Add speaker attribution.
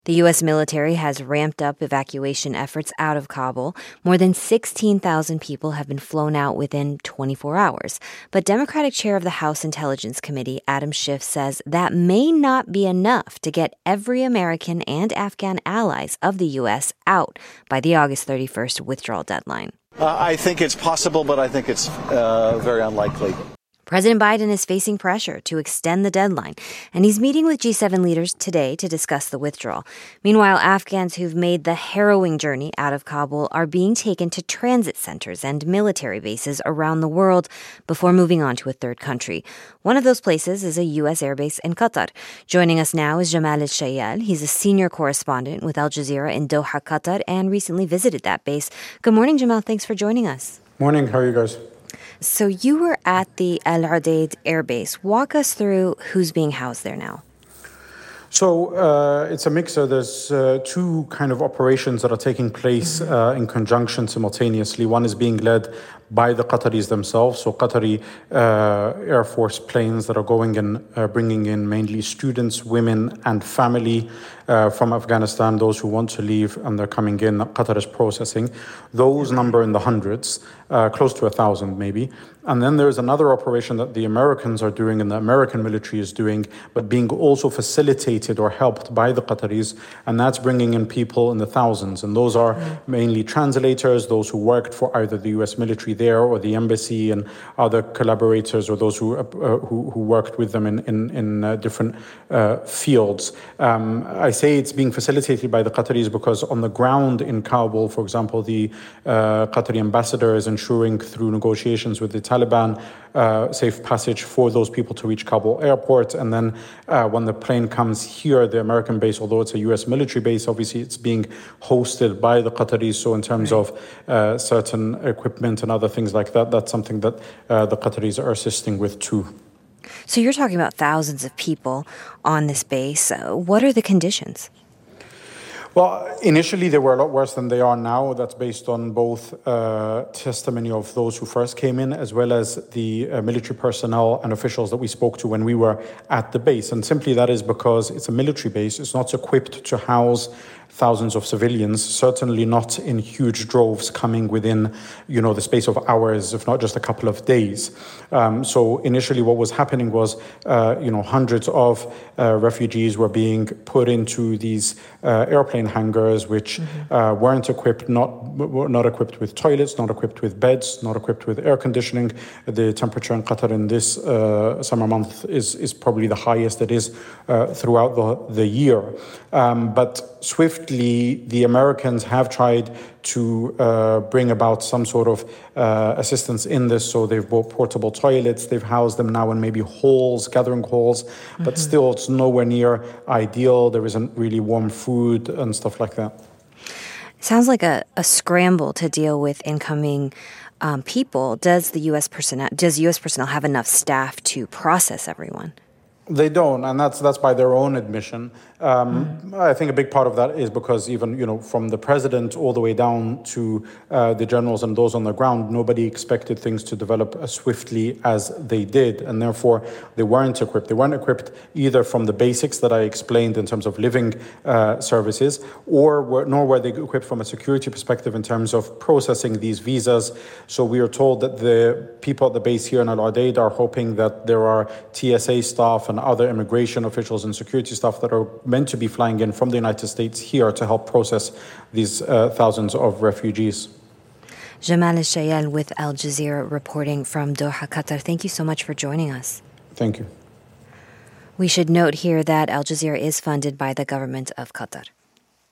Speaker 1: The U.S. military has ramped up evacuation efforts out of Kabul. More than 16,000 people have been flown out within 24 hours. But Democratic chair of the House Intelligence Committee, Adam Schiff, says that may not be enough to get every American and Afghan allies of the U.S. out by the August 31st withdrawal deadline.
Speaker 2: I think it's possible, but I think it's very unlikely.
Speaker 1: President Biden is facing pressure to extend the deadline, and he's meeting with G7 leaders today to discuss the withdrawal. Meanwhile, Afghans who've made the harrowing journey out of Kabul are being taken to transit centers and military bases around the world before moving on to a third country. One of those places is a U.S. airbase in Qatar. Joining us now is Jamal Al-Shayal. He's a senior correspondent with Al Jazeera in Doha, Qatar, and recently visited that base. Good morning, Jamal. Thanks for joining us.
Speaker 3: Morning. How are you guys?
Speaker 1: So you were at the Al Udeid Air Base. Walk us through who's being housed there now.
Speaker 3: So it's a mixer. There's two kind of operations that are taking place in conjunction simultaneously. One is being led by the Qataris themselves, so Qatari Air Force planes that are going and bringing in mainly students, women, and family from Afghanistan, those who want to leave, and they're coming in. Qatar is processing. Those number in the hundreds, close to 1,000 maybe. And then there's another operation that the Americans are doing and the American military is doing, but being also facilitated or helped by the Qataris, and that's bringing in people in the thousands. And those are mainly translators, those who worked for either the U.S. military there or the embassy and other collaborators or those who worked with them in different fields. I say it's being facilitated by the Qataris because on the ground in Kabul, for example, the Qatari ambassador is ensuring through negotiations with the Taliban safe passage for those people to reach Kabul airport. And then when the plane comes here, the American base, although it's a U.S. military base, obviously it's being hosted by the Qataris. So in terms of certain equipment and other things like that, that's something that the Qataris are assisting with too.
Speaker 1: So you're talking about thousands of people on this base. What are the conditions?
Speaker 3: Well, initially they were a lot worse than they are now. That's based on both testimony of those who first came in, as well as the military personnel and officials that we spoke to when we were at the base. And simply that is because it's a military base. It's not equipped to house thousands of civilians, certainly not in huge droves coming within, the space of hours, if not just a couple of days. So initially what was happening was, hundreds of refugees were being put into these airplane hangars, which weren't equipped, not equipped with toilets, not equipped with beds, not equipped with air conditioning. The temperature in Qatar in this summer month is probably the highest it is throughout the year. But swiftly, the Americans have tried to bring about some sort of assistance in this. So they've bought portable toilets. They've housed them now in maybe halls, gathering halls. But still, it's nowhere near ideal. There isn't really warm food and stuff like that.
Speaker 1: Sounds like a scramble to deal with incoming people. Does U.S. personnel have enough staff to process everyone?
Speaker 3: They don't, and that's by their own admission. I think a big part of that is because even, from the president all the way down to the generals and those on the ground, nobody expected things to develop as swiftly as they did, and therefore they weren't equipped. They weren't equipped either from the basics that I explained in terms of living services, nor were they equipped from a security perspective in terms of processing these visas. So we are told that the people at the base here in Al Udeid are hoping that there are TSA staff and other immigration officials and security staff that are meant to be flying in from the United States here to help process these thousands of refugees.
Speaker 1: Jamal Al-Shayal with Al Jazeera reporting from Doha, Qatar. Thank you so much for joining us.
Speaker 3: Thank you.
Speaker 1: We should note here that Al Jazeera is funded by the government of Qatar.